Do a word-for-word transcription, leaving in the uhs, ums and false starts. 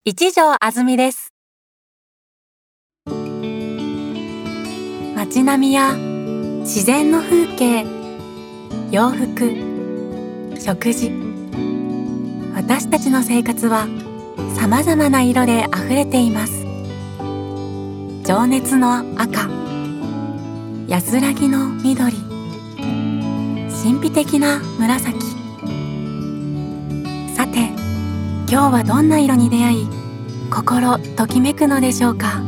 一条あずみです。街並みや自然の風景、洋服、食事、私たちの生活はさまざまな色であふれています。情熱の赤、安らぎの緑、神秘的な紫。さて、今日はどんな色に出会い、心ときめくのでしょうか。